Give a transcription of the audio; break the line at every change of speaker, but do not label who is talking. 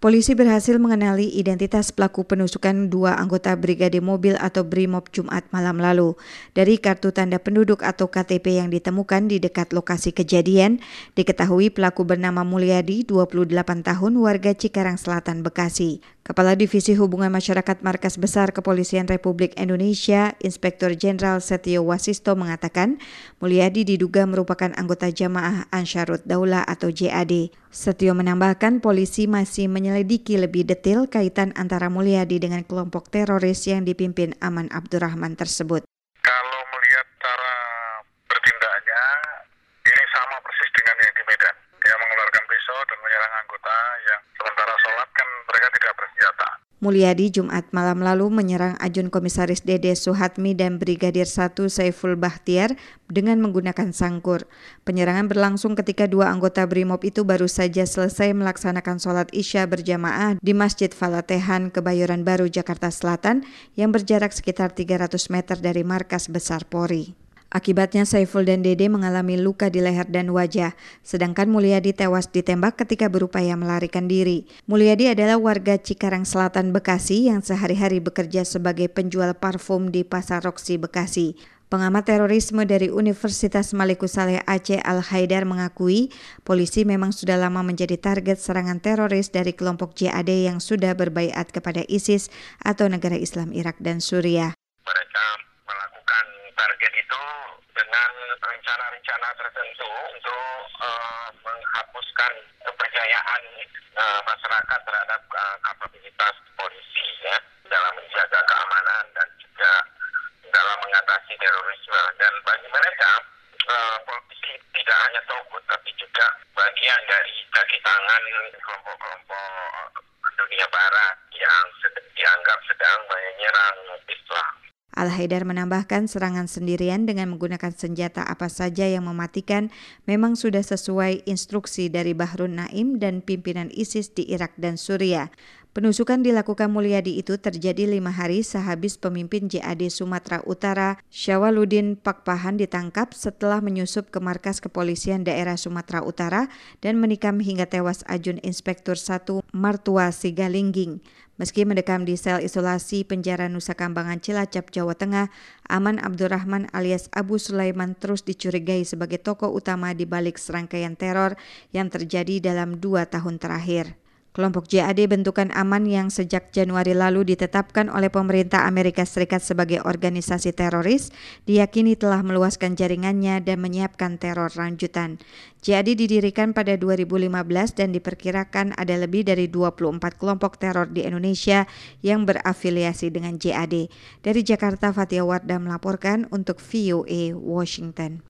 Polisi berhasil mengenali identitas pelaku penusukan dua anggota Brigade Mobil atau Brimob Jumat malam lalu. Dari kartu tanda penduduk atau KTP yang ditemukan di dekat lokasi kejadian, diketahui pelaku bernama Mulyadi, 28 tahun, warga Cikarang Selatan, Bekasi. Kepala Divisi Hubungan Masyarakat Markas Besar Kepolisian Republik Indonesia, Inspektur Jenderal Setio Wasisto mengatakan, Mulyadi diduga merupakan anggota Jamaah Ansharut Daulah atau JAD. Setio menambahkan polisi masih menyelidiki lebih detail kaitan antara Mulyadi dengan kelompok teroris yang dipimpin Aman Abdurrahman tersebut.
Kalau melihat cara bertindaknya, ini sama persis dengan yang di Medan. Dia mengeluarkan pisau dan menyerang anggota yang sementara sholat kan mereka tidak bersenjata.
Mulyadi Jumat malam lalu menyerang Ajun Komisaris Dede Suhatmi dan Brigadir 1 Saiful Bahtiar dengan menggunakan sangkur. Penyerangan berlangsung ketika dua anggota Brimob itu baru saja selesai melaksanakan sholat Isya berjamaah di Masjid Falatehan, Kebayoran Baru, Jakarta Selatan yang berjarak sekitar 300 meter dari markas besar Polri. Akibatnya Saiful dan Dede mengalami luka di leher dan wajah, sedangkan Mulyadi tewas ditembak ketika berupaya melarikan diri. Mulyadi adalah warga Cikarang Selatan, Bekasi yang sehari-hari bekerja sebagai penjual parfum di Pasar Roksi, Bekasi. Pengamat terorisme dari Universitas Malikus Saleh Aceh Al-Haidar mengakui polisi memang sudah lama menjadi target serangan teroris dari kelompok JAD yang sudah berbaiat kepada ISIS atau negara Islam Irak dan Suriah.
Mereka melakukan target itu dengan rencana-rencana tertentu untuk menghapuskan kepercayaan masyarakat terhadap kapabilitas polisi ya, dalam menjaga keamanan dan juga dalam mengatasi terorisme. Dan bagi mereka, polisi tidak hanya togut tapi juga bagian dari kaki tangan kelompok-kelompok dunia barat yang dianggap sedang menyerang Islam.
Al-Haidar menambahkan serangan sendirian dengan menggunakan senjata apa saja yang mematikan memang sudah sesuai instruksi dari Bahrun Naim dan pimpinan ISIS di Irak dan Suriah. Penusukan dilakukan Mulyadi itu terjadi 5 hari sehabis pemimpin JAD Sumatera Utara, Syawaluddin Pakpahan ditangkap setelah menyusup ke markas kepolisian daerah Sumatera Utara dan menikam hingga tewas Ajun Inspektur 1 Martua Sigalingging. Meski mendekam di sel isolasi penjara Nusa Kambangan Cilacap, Jawa Tengah, Aman Abdurrahman alias Abu Sulaiman terus dicurigai sebagai tokoh utama di balik serangkaian teror yang terjadi dalam 2 tahun terakhir. Kelompok JAD bentukan Aman yang sejak Januari lalu ditetapkan oleh pemerintah Amerika Serikat sebagai organisasi teroris, diyakini telah meluaskan jaringannya dan menyiapkan teror lanjutan. JAD didirikan pada 2015 dan diperkirakan ada lebih dari 24 kelompok teror di Indonesia yang berafiliasi dengan JAD. Dari Jakarta, Fatia Wardah melaporkan untuk VOA Washington.